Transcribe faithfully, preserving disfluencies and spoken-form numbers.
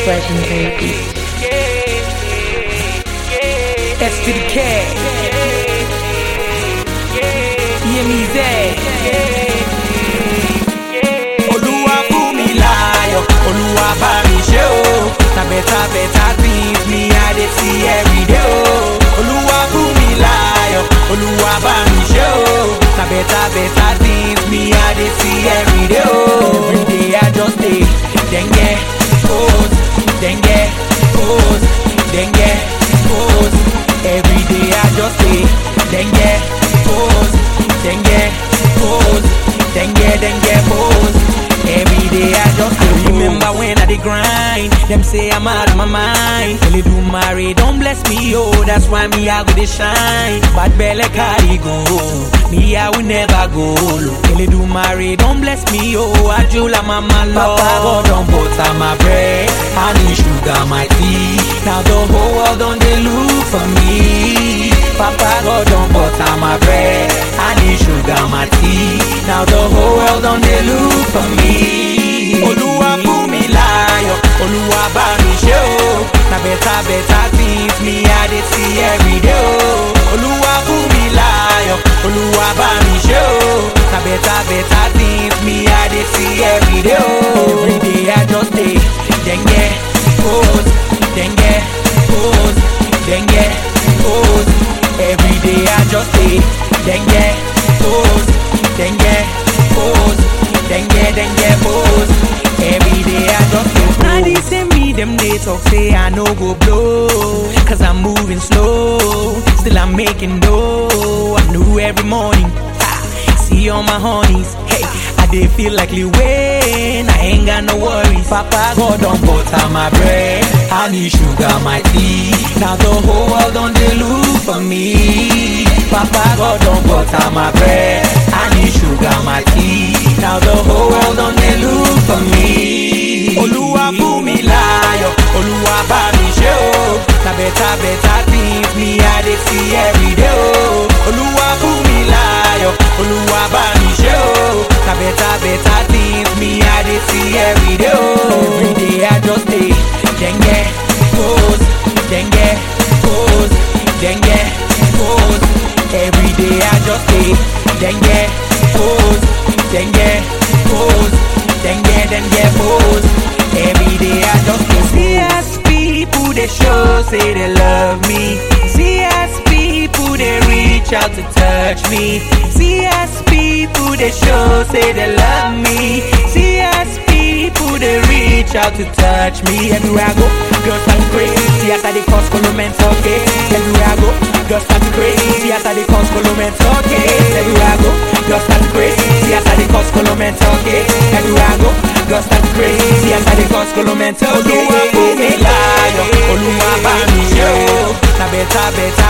expression, baby. S to the K. Hear me there. Oluwa fún mi láyọ̀, Oluwa bá mi ṣe o. Na better better things me I dey see every day o. Oluwa fún mi láyọ̀, Oluwa bá mi ṣe o. Na better better things me I dey see every day o. Every day I just dey dengue, pose, dengue, pose, dengue, pose. Every day I just dey dengue, pose, dengue, pose, dengue, dengue, pose. Every day I just dey remember when I dey grind. Them say I'm out of my mind. Only do marry, don't bless me, oh. That's why me I go dey shine. Bad belly carry go, me I will never go low. Only do marry, don't bless me, oh. Ajula mama love. Papa God don't butter my bread, honey sugar my tea. Now the whole world don't they look for me. Papa God don't butter my bread, honey sugar my tea. Now the whole world don't they look for me. Oluwa fún mi láyọ̀, Oluwa bá mi ṣe o. Na better better things me I dey see every day o. Oluwa fún mi láyọ̀, Oluwa bá mi ṣe o. Na better better things me I dey see every day o. Every day I just dey dengue, pose, dengue, pose, dengue, pose. Every day I just dey dengue, pose, dengue, pose, dengue, dengue, pose. Every day I just dey pose. Now they say me them they talk say I no go blow, cause I'm moving slow, still I'm making dough. I knew every morning, ha, see all my honeys, hey, I dey feel like Lil Wayne, I ain't got no worries. Papa God don't butter my bread, honey sugar my tea. Now the whole world don't they look for me. Papa God don't butter my bread, honey sugar my tea. Now the whole world don't they look for me. Oluwa fún mi láyọ̀, Oluwa bá mi ṣe o. Na better better things me I dey see every day o. Oluwa fún mi láyọ̀, Oluwa bá mi ṣe o. Na better better things me I dey see every day o. Every day I just dey dengue, pose, dengue, pose, dengue, pose. Every day I just dey dengue, pose, dengue, pose, dengue, dengue, pose. Every day I just dey see as people they show say they love me. See as people they reach out to touch me. See as people they show say they love me. See as people they reach out to touch me. Everywhere I go, girls start to crazy. See as I dey cause colomens, okay. Everywhere I go, girls start to crazy. See as I dey cause colomens, okay. Everywhere I go, girls start to crazy. See as I dey cause colomens, okay. Everywhere I go, girls start to crazy. See as I dey cause colomens, okay. Oluwa fún mi láyọ̀, Oluwa bá mi ṣe o. Na better better